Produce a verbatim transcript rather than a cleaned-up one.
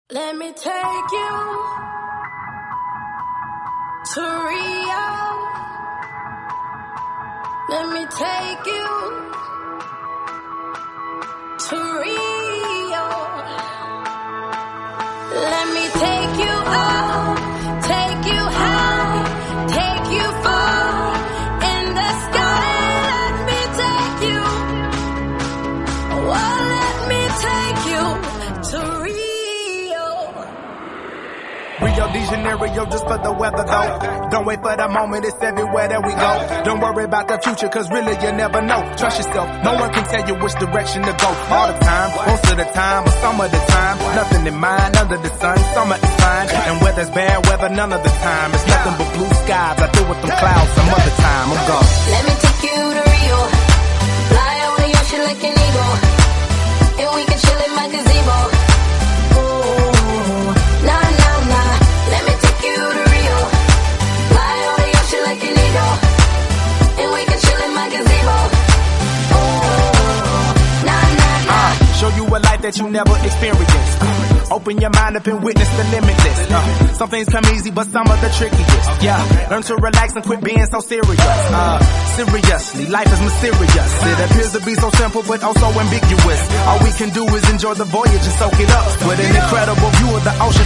Let me take you to Rio. Let me take you to Rio. Let me take you up, take you high, take you far in the sky. Let me take you. Oh, let me take you to Rio. Rio de Janeiro, just for the weather though. Don't wait for the moment, it's everywhere that we go. Don't worry about the future, cause really you never know. Trust yourself, no one can tell you which direction to go. All the time, most of the time, or some of the time. Nothing in mind under the sun, summer is fine. And weather's bad weather none of the time. It's nothing but blue skies, I deal with them clouds some other time. I'm gone. Let me take you to Rio. Fly over the ocean like an eagle. And we can chill in my gazebo. Ooh, nah, nah, nah. Let me take you to Rio. Fly over the ocean like an eagle. And we can chill in my gazebo. Ooh, nah, nah, nah. Uh, show you a life that you never experienced. Uh, open your mind up and witness the limitless. Uh, some things come easy, but some are the trickiest. Yeah, learn to relax and quit being so serious. Uh, seriously, life is mysterious. It appears to be so simple, but also ambiguous. All we can do is enjoy the voyage and soak it up with an incredible view of the ocean